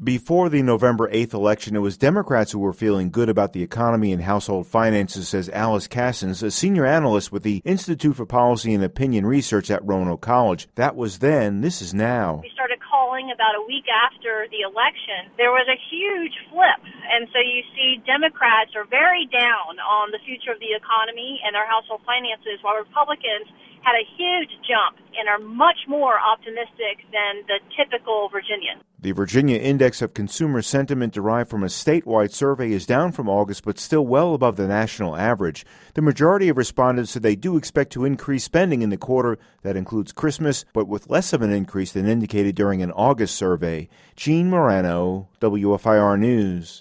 Before the November 8th election, it was Democrats who were feeling good about the economy and household finances, says Alice Cassens, a senior analyst with the Institute for Policy and Opinion Research at Roanoke College. That was then. This is now. We started calling about a week after the election. There was a huge flip. And so you see Democrats are very down on the future of the economy and our household finances, while Republicans had a huge jump and are much more optimistic than the typical Virginian. The Virginia Index of Consumer Sentiment derived from a statewide survey is down from August, but still well above the national average. The majority of respondents said they do expect to increase spending in the quarter. That includes Christmas, but with less of an increase than indicated during an August survey. Gene Morano, WFIR News.